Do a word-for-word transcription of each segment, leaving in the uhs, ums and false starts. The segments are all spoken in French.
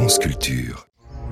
France Culture.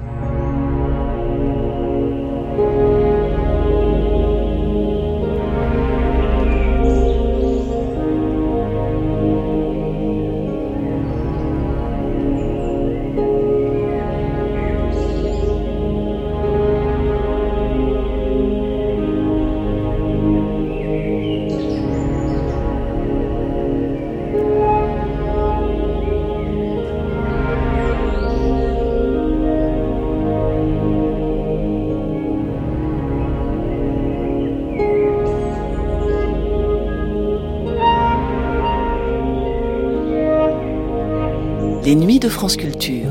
Les nuits de France Culture.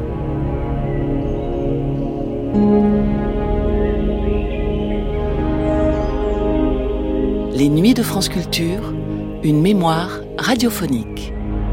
Les nuits de France Culture, une mémoire radiophonique.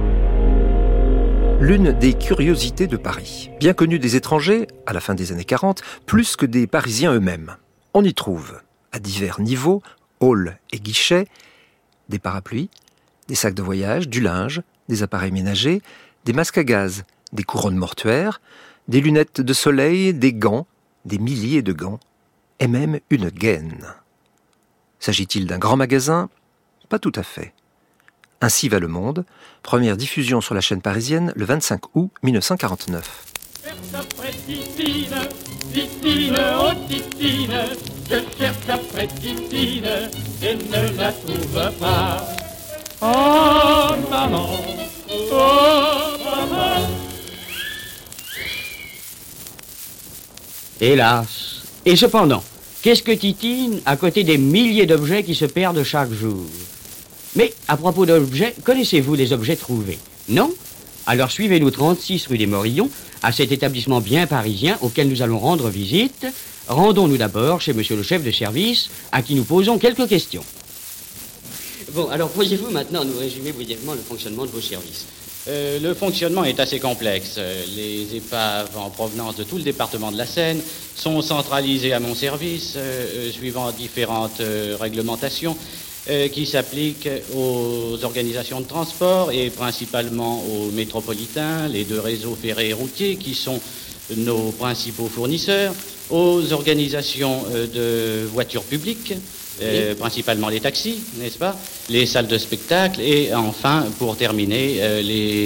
L'une des curiosités de Paris, bien connue des étrangers, à la fin des années quarante, plus que des Parisiens eux-mêmes. On y trouve, à divers niveaux, halls et guichets, des parapluies, des sacs de voyage, du linge, des appareils ménagers, des masques à gaz, des couronnes mortuaires, des lunettes de soleil, des gants, des milliers de gants, et même une gaine. S'agit-il d'un grand magasin ? Pas tout à fait. Ainsi va le monde, première diffusion sur la chaîne parisienne le vingt-cinq août mille neuf cent quarante-neuf. Après Titine, Titine, oh Titine, je cherche après Titine et ne la trouve pas. Oh maman, oh maman. Hélas. Et cependant, qu'est-ce que Titine à côté des milliers d'objets qui se perdent chaque jour ? Mais à propos d'objets, connaissez-vous les objets trouvés ? Non ? Alors suivez-nous trente-six rue des Morillons, à cet établissement bien parisien auquel nous allons rendre visite. Rendons-nous d'abord chez monsieur le chef de service, à qui nous posons quelques questions. Bon, alors pourriez-vous maintenant nous résumer brièvement le fonctionnement de vos services ? Euh, le fonctionnement est assez complexe. Les épaves en provenance de tout le département de la Seine sont centralisées à mon service, euh, suivant différentes euh, réglementations euh, qui s'appliquent aux organisations de transport et principalement aux métropolitains, les deux réseaux ferrés et routiers qui sont nos principaux fournisseurs, aux organisations euh, de voitures publiques, Euh, oui. Principalement les taxis, n'est-ce pas, les salles de spectacle et enfin, pour terminer, euh,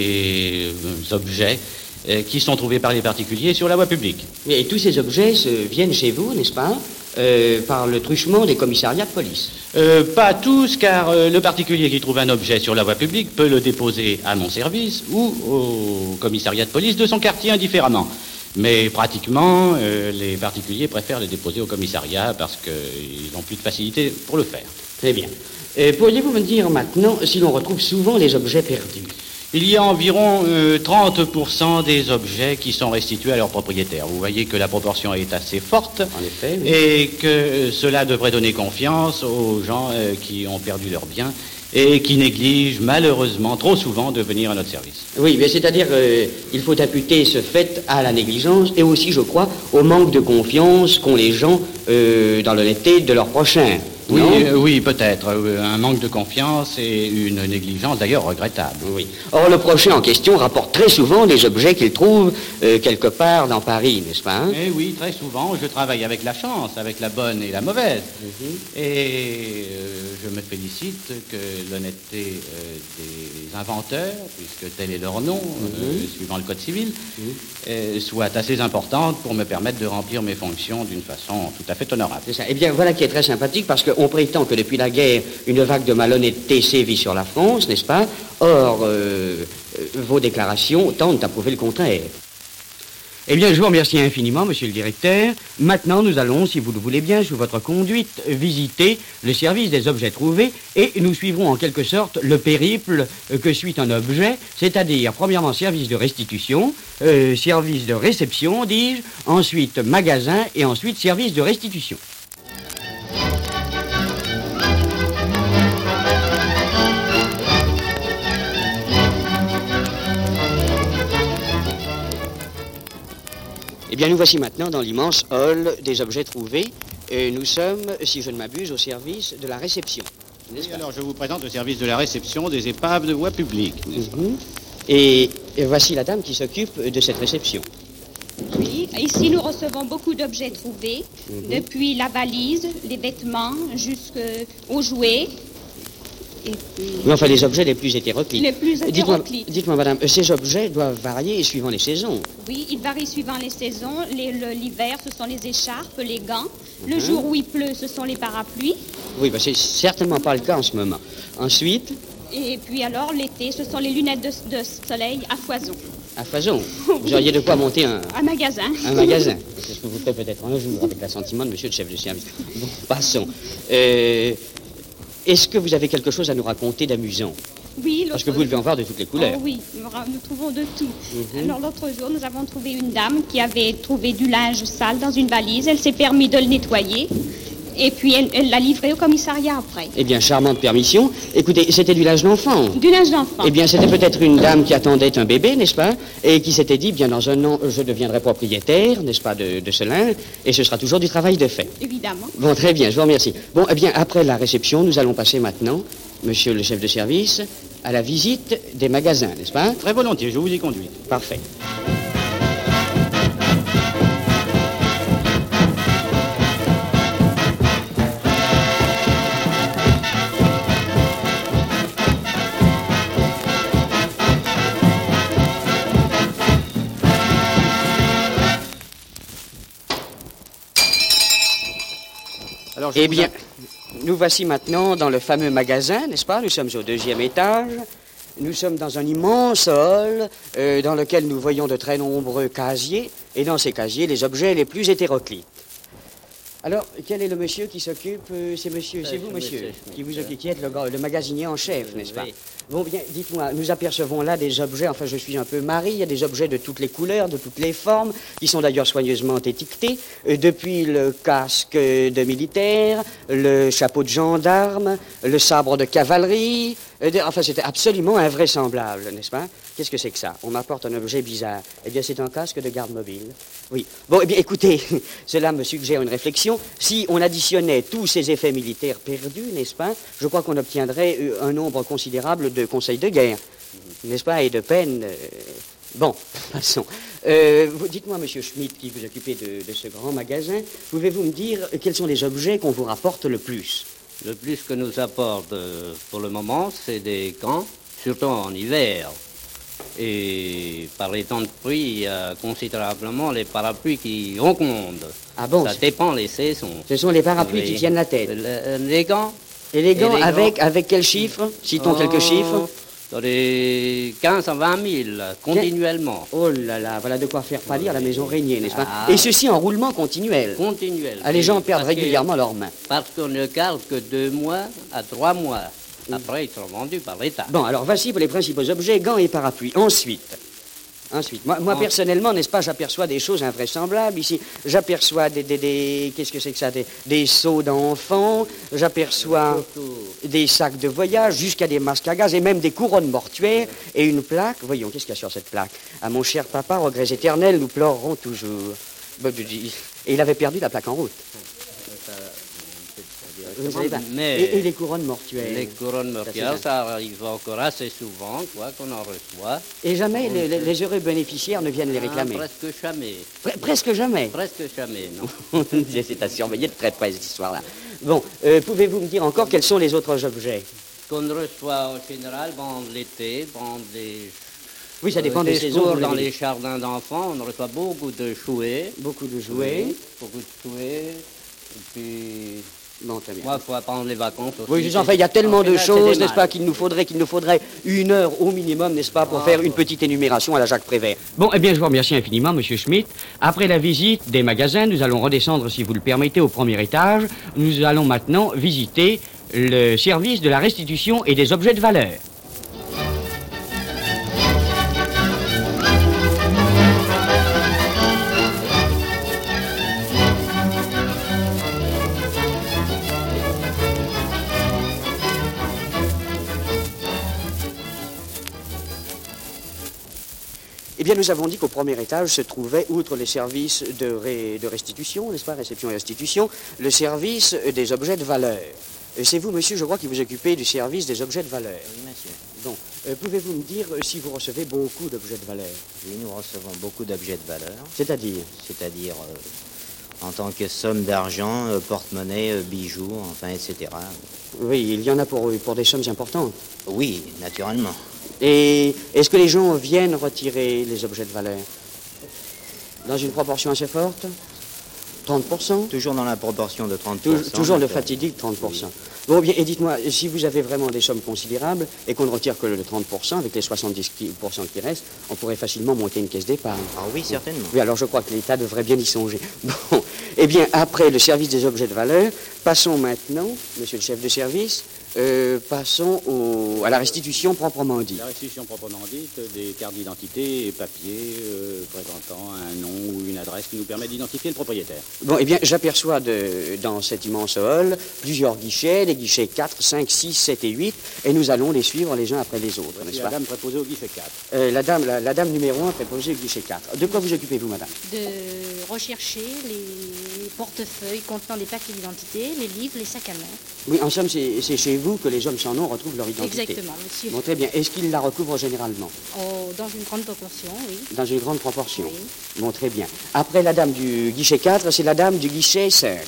les objets euh, qui sont trouvés par les particuliers sur la voie publique. Et tous ces objets se viennent chez vous, n'est-ce pas, euh, par le truchement des commissariats de police. euh, Pas tous, car euh, le particulier qui trouve un objet sur la voie publique peut le déposer à mon service ou au commissariat de police de son quartier indifféremment. Mais pratiquement, euh, les particuliers préfèrent les déposer au commissariat parce qu'ils ont plus de facilité pour le faire. Très bien. Euh, pourriez-vous me dire maintenant si l'on retrouve souvent les objets perdus ? Il y a environ euh, trente pour cent des objets qui sont restitués à leurs propriétaires. Vous voyez que la proportion est assez forte. En effet, oui. Et que cela devrait donner confiance aux gens euh, qui ont perdu leurs biens et qui négligent malheureusement trop souvent de venir à notre service. Oui, mais c'est-à-dire qu'il euh, faut imputer ce fait à la négligence et aussi, je crois, au manque de confiance qu'ont les gens euh, dans l'honnêteté de leurs prochains. Oui, euh, oui, peut-être. Euh, un manque de confiance et une négligence d'ailleurs regrettable. Oui. Or, le prochain en question rapporte très souvent des objets qu'il trouve euh, quelque part dans Paris, n'est-ce pas hein? Eh oui, très souvent. Je travaille avec la chance, avec la bonne et la mauvaise. Mm-hmm. Et euh, je me félicite que l'honnêteté euh, des inventeurs, puisque tel est leur nom, mm-hmm. euh, suivant le code civil, mm-hmm. euh, soit assez importante pour me permettre de remplir mes fonctions d'une façon tout à fait honorable. C'est ça. Eh bien, voilà qui est très sympathique parce que on prétend que depuis la guerre, une vague de malhonnêteté sévit sur la France, n'est-ce pas ? Or, euh, vos déclarations tendent à prouver le contraire. Eh bien, je vous remercie infiniment, monsieur le directeur. Maintenant, nous allons, si vous le voulez bien, sous votre conduite, visiter le service des objets trouvés et nous suivrons en quelque sorte le périple que suit un objet, c'est-à-dire, premièrement, service de restitution, euh, service de réception, dis-je, ensuite magasin et ensuite service de restitution. Eh bien, nous voici maintenant dans l'immense hall des objets trouvés. Et nous sommes, si je ne m'abuse, au service de la réception. Oui, alors je vous présente le service de la réception des épaves de voie publique. Mm-hmm. Et, et voici la dame qui s'occupe de cette réception. Oui, ici nous recevons beaucoup d'objets trouvés, mm-hmm. depuis la valise, les vêtements, jusqu'aux jouets. Et puis... Oui, enfin, les objets les plus hétéroclites. Les plus hétéroclites. Dites-moi, dites-moi, madame, ces objets doivent varier suivant les saisons. Oui, ils varient suivant les saisons. Les, le, l'hiver, ce sont les écharpes, les gants. Le uh-huh. jour où il pleut, ce sont les parapluies. Oui, ben, c'est certainement pas le cas en ce moment. Ensuite... Et puis alors, l'été, ce sont les lunettes de, de soleil à foison. À foison? Vous auriez de quoi monter un... Un magasin. Un magasin. C'est ce que vous ferez peut-être un jour avec l'assentiment de monsieur le chef de service. Bon, passons. Euh... Est-ce que vous avez quelque chose à nous raconter d'amusant? Oui. Parce que vous devez en voir de toutes les couleurs. Oh, oui, nous trouvons de tout. Mm-hmm. Alors l'autre jour, nous avons trouvé une dame qui avait trouvé du linge sale dans une valise. Elle s'est permis de le nettoyer. Et puis elle, elle l'a livré au commissariat après. Eh bien, charmante permission. Écoutez, c'était du linge d'enfant. Du linge d'enfant. Eh bien, c'était peut-être une dame qui attendait un bébé, n'est-ce pas? Et qui s'était dit, bien dans un an, je deviendrai propriétaire, n'est-ce pas, de, de ce linge, et ce sera toujours du travail de fait. Évidemment. Bon, très bien, je vous remercie. Bon, eh bien, après la réception, nous allons passer maintenant, monsieur le chef de service, à la visite des magasins, n'est-ce pas? Très volontiers, je vous y conduis. Parfait. Alors, eh bien, a... nous voici maintenant dans le fameux magasin, n'est-ce pas? Nous sommes au deuxième étage. Nous sommes dans un immense hall euh, dans lequel nous voyons de très nombreux casiers. Et dans ces casiers, les objets les plus hétéroclites. Alors, quel est le monsieur qui s'occupe? euh, C'est monsieur, c'est vous, monsieur, monsieur qui vous occupe, qui êtes le, le magasinier en chef, n'est-ce pas? Oui. Bon, bien, dites-moi, nous apercevons là des objets, enfin, je suis un peu mari, il y a des objets de toutes les couleurs, de toutes les formes, qui sont d'ailleurs soigneusement étiquetés, euh, depuis le casque de militaire, le chapeau de gendarme, le sabre de cavalerie, euh, de, enfin, c'était absolument invraisemblable, n'est-ce pas? Qu'est-ce que c'est que ça? On m'apporte un objet bizarre. Eh bien, c'est un casque de garde mobile. Oui. Bon, eh bien, écoutez, cela me suggère une réflexion. Si on additionnait tous ces effets militaires perdus, n'est-ce pas, je crois qu'on obtiendrait un nombre considérable de conseils de guerre, n'est-ce pas, et de peines. Euh... Bon, passons. Euh, vous, dites-moi, monsieur Schmitt, qui vous occupez de, de ce grand magasin, pouvez-vous me dire quels sont les objets qu'on vous rapporte le plus? Le plus que nous apporte euh, pour le moment, c'est des gants, surtout en hiver. Et par les temps de pluie, il y a considérablement les parapluies qui augmentent. Ah bon? Ça dépend les saisons. Ce sont les parapluies oui. qui tiennent la tête. Le, les gants. Et les gants, Et les avec, gants. avec quel chiffre? Citons oh, quelques chiffres. Dans les quinze à vingt mille, continuellement. Oh là là, voilà de quoi faire pâlir la maison Régnier, n'est-ce pas? ah. Et ceci en roulement continuel. Continuel. Ah, les gens perdent régulièrement leurs mains. Parce qu'on ne garde que deux mois à trois mois. Après, ils sont vendus par l'État. Bon, alors voici pour les principaux objets, gants et parapluies. Ensuite, ensuite, moi, moi en... personnellement, n'est-ce pas, j'aperçois des choses invraisemblables ici. J'aperçois des, des, des qu'est-ce que c'est que ça? Des, des seaux d'enfants, j'aperçois des sacs de voyage, jusqu'à des masques à gaz et même des couronnes mortuaires et une plaque. Voyons, qu'est-ce qu'il y a sur cette plaque? À mon cher papa, regrets éternels, nous pleurerons toujours. Et il avait perdu la plaque en route. Mais et, et les couronnes mortuaires? Les couronnes mortuaires, ça, ça arrive encore assez souvent, quoi, qu'on en reçoit. Et jamais les, les, les heureux bénéficiaires ne viennent les réclamer? Ah, presque jamais. Pre- presque jamais? Presque jamais, non. C'est à surveiller de très près, cette histoire-là. Bon, euh, pouvez-vous me dire encore quels sont les autres objets? Qu'on reçoit en général, bon, l'été, bon, des... Oui, ça dépend euh, des, des saisons. Dans les jardins d'enfants, on reçoit beaucoup de jouets. Beaucoup de jouets. Oui, beaucoup de jouets. Et puis... Bon, très bien. Moi, il faut apprendre les vacances aussi. Oui, enfin, il y a tellement de choses, n'est-ce pas, qu'il nous faudrait, qu'il nous faudrait une heure au minimum, n'est-ce pas, pour ah, faire une petite énumération à la Jacques Prévert. Bon, eh bien, je vous remercie infiniment, monsieur Schmitt. Après la visite des magasins, nous allons redescendre, si vous le permettez, au premier étage. Nous allons maintenant visiter le service de la restitution et des objets de valeur. Eh bien, nous avons dit qu'au premier étage se trouvait, outre les services de, ré, de restitution, n'est-ce pas, réception et restitution, le service des objets de valeur. C'est vous, monsieur, je crois, qui vous occupez du service des objets de valeur. Oui, monsieur. Bon. Euh, Pouvez-vous me dire euh, si vous recevez beaucoup d'objets de valeur? Oui, nous recevons beaucoup d'objets de valeur, C'est-à-dire? c'est-à-dire euh, en tant que somme d'argent, euh, porte-monnaie, euh, bijoux, enfin, et cetera. Oui, il y en a pour, pour des sommes importantes. Oui, naturellement. Et est-ce que les gens viennent retirer les objets de valeur? Dans une proportion assez forte? trente pour cent? Toujours dans la proportion de trente pour cent. Tou- Toujours le donc, euh, fatidique trente pour cent. Bon, bien, et dites-moi, si vous avez vraiment des sommes considérables et qu'on ne retire que le trente pour cent, avec les soixante-dix pour cent qui restent, on pourrait facilement monter une caisse d'épargne. Ah oui, certainement. Oui, alors je crois que l'État devrait bien y songer. Bon, eh bien, après le service des objets de valeur, passons maintenant, monsieur le chef de service, euh, passons au, à la restitution proprement dite. La restitution proprement dite des cartes d'identité et papiers euh, présentant un nom ou une adresse qui nous permet d'identifier le propriétaire. Bon, eh bien, j'aperçois de- dans cet immense hall plusieurs guichets, les guichets quatre, cinq, six, sept et huit, et nous allons les suivre les uns après les autres, n'est-ce La pas? dame préposée au guichet quatre. Euh, la, dame, la, la dame numéro un préposée au guichet quatre. De quoi vous occupez-vous, madame? De rechercher les portefeuilles contenant des papiers d'identité, les livres, les sacs à main. Oui, en somme, c'est c'est chez vous que les hommes sans nom retrouvent leur identité. Exactement, monsieur. Bon, très bien. Est-ce qu'ils la recouvrent généralement? Oh, dans une grande proportion, oui. Dans une grande proportion. Oui. Bon, très bien. Après la dame du guichet quatre, c'est la dame du guichet cinq.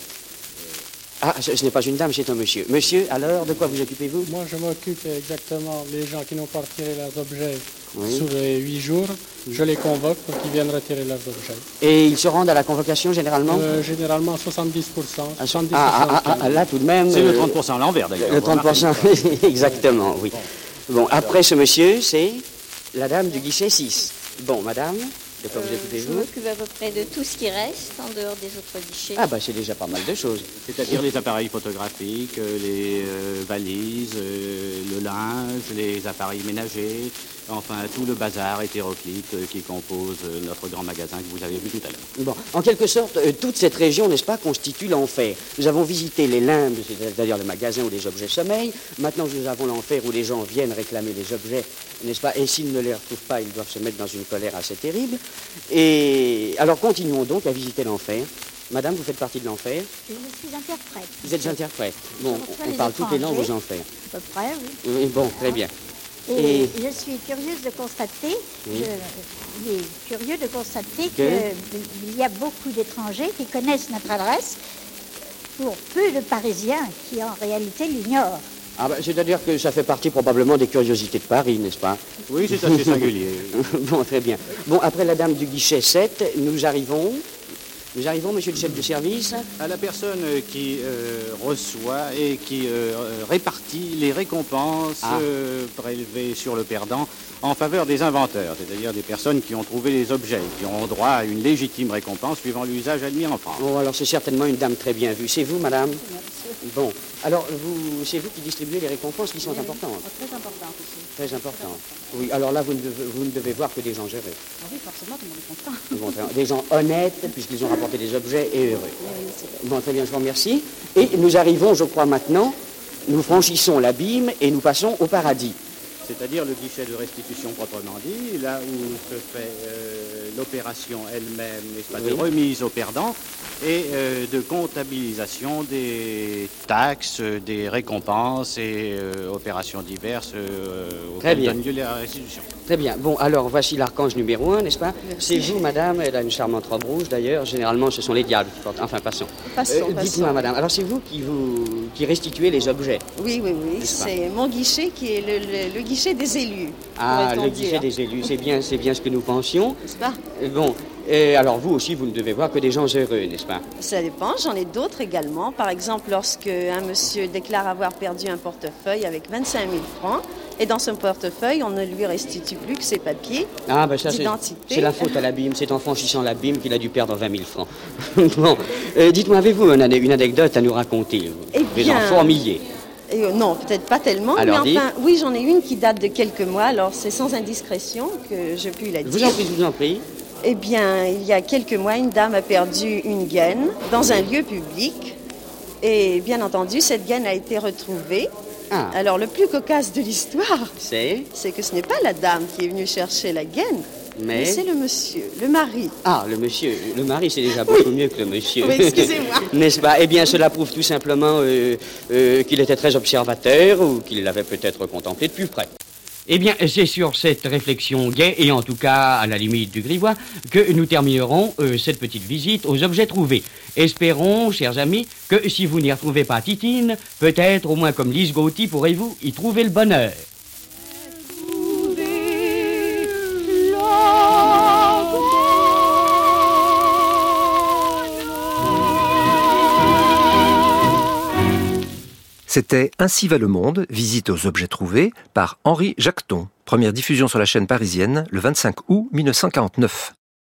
Ah, ce, ce n'est pas une dame, c'est un monsieur. Monsieur, alors, de quoi vous occupez-vous? Moi, je m'occupe exactement des gens qui n'ont pas retiré leurs objets Oui. sous les huit jours. Je les convoque pour qu'ils viennent retirer leurs objets. Et ils se rendent à la convocation généralement? Euh, généralement soixante-dix pour cent. Ah, soixante-dix ah, pour cent. ah, ah, là, tout de même... C'est le euh, trente pour cent à l'envers, d'ailleurs. Le trente pour cent, exactement, oui. Bon, après ce monsieur, c'est la dame du guichet six. Bon, madame, de quoi vous je occupez-vous? m'occupe à peu près de tout ce qui reste en dehors des autres guichets. Ah, bah, c'est déjà pas mal de choses. C'est-à-dire les appareils photographiques, euh, les euh, valises, euh, le linge, les appareils ménagers, enfin tout le bazar hétéroclite euh, qui compose euh, notre grand magasin que vous avez vu tout à l'heure. Bon, en quelque sorte, euh, toute cette région, n'est-ce pas, constitue l'enfer. Nous avons visité les limbes, c'est-à-dire le magasin où les objets sommeillent. Maintenant, nous avons l'enfer où les gens viennent réclamer les objets, n'est-ce pas, et s'ils ne les retrouvent pas, ils doivent se mettre dans une colère assez terrible. Et alors, continuons donc à visiter l'enfer. Madame, vous faites partie de l'enfer? Je suis interprète. Vous êtes interprète. Bon, reçois on les parle toutes les langues aux étrangers. enfers. À peu près, oui. Oui, bon, très bien. Et, Et- je suis curieuse de constater, Oui. je- il est curieux de constater Que- qu'il y a beaucoup d'étrangers qui connaissent notre adresse pour peu de Parisiens qui en réalité l'ignorent. Ah, bah, c'est-à-dire que ça fait partie probablement des curiosités de Paris, n'est-ce pas? Oui, c'est assez singulier. Bon, très bien. Bon, après la dame du guichet sept, nous arrivons... Nous arrivons, monsieur le chef de service. À la personne euh, qui euh, reçoit et qui euh, euh, répartit les récompenses Ah. euh, prélevées sur le perdant en faveur des inventeurs, c'est-à-dire des personnes qui ont trouvé les objets, qui ont droit à une légitime récompense suivant l'usage admis en France. Oh, alors c'est certainement une dame très bien vue. C'est vous, madame? Bon, alors vous, c'est vous qui distribuez les récompenses qui sont importantes. Très important aussi. Très importantes. Oui, alors là, vous ne devez, vous ne devez voir que des gens gérés. Oui, forcément, tout le monde est content. Bon, très bien. Des gens honnêtes, puisqu'ils ont rapporté des objets et heureux. Bon, très bien, je vous remercie. Et nous arrivons, je crois, maintenant, nous franchissons l'abîme et nous passons au paradis. C'est-à-dire le guichet de restitution proprement dit, là où se fait euh, l'opération elle-même, n'est-ce pas, de Oui. remise au perdant et euh, de comptabilisation des taxes, des récompenses et euh, opérations diverses euh, Très auxquelles bien. donne lieu la restitution. Très bien. Bon, alors voici l'archange numéro un, n'est-ce pas? C'est vous, madame. Elle a une charmante robe rouge, d'ailleurs. Généralement, ce sont les diables qui portent. Enfin, passons. Passons, Euh, passons. Dites-moi, madame. Alors, c'est vous qui vous qui restituez les objets? Oui, oui, oui. N'est-ce pas? C'est mon guichet qui est le, le- le guichet des élus. Ah, pourrait-on le dire. guichet des élus. C'est bien, c'est bien ce que nous pensions. N'est-ce pas? Euh, Bon. Et alors, vous aussi, vous ne devez voir que des gens heureux, n'est-ce pas? Ça dépend. J'en ai d'autres également. Par exemple, lorsque un monsieur déclare avoir perdu un portefeuille avec vingt-cinq mille francs, et dans son portefeuille, on ne lui restitue plus que ses papiers Ah, ben ça, c'est d'identité. c'est la faute à l'abîme. C'est en franchissant l'abîme qu'il a dû perdre vingt mille francs. Bon. Euh, Dites-moi, avez-vous une, ane- une anecdote à nous raconter? vous Eh Des bien, gens formillés. Et, euh, non, peut-être pas tellement, Alors, mais enfin, oui, j'en ai une qui date de quelques mois, alors c'est sans indiscrétion que je puis la Je vous dire. en prie, je vous en prie. Eh bien, il y a quelques mois, une dame a perdu une gaine dans un lieu public. Et bien entendu, cette gaine a été retrouvée. Ah. Alors, le plus cocasse de l'histoire, C'est c'est que ce n'est pas la dame qui est venue chercher la gaine, mais, Mais... c'est le monsieur, le mari. Ah, le monsieur. Le mari, c'est déjà beaucoup mieux que le monsieur. Oui, excusez-moi. N'est-ce pas? Eh bien, cela prouve tout simplement euh, euh, qu'il était très observateur ou qu'il l'avait peut-être contemplé de plus près. Eh bien, c'est sur cette réflexion gaie, et en tout cas à la limite du grivois, que nous terminerons euh, cette petite visite aux objets trouvés. Espérons, chers amis, que si vous n'y retrouvez pas Titine, peut-être au moins comme Lise Gauthier pourrez-vous y trouver le bonheur. C'était Ainsi va le monde, visite aux objets trouvés, par Henri Jacqueton. Première diffusion sur la chaîne parisienne le vingt-cinq août mille neuf cent quarante-neuf.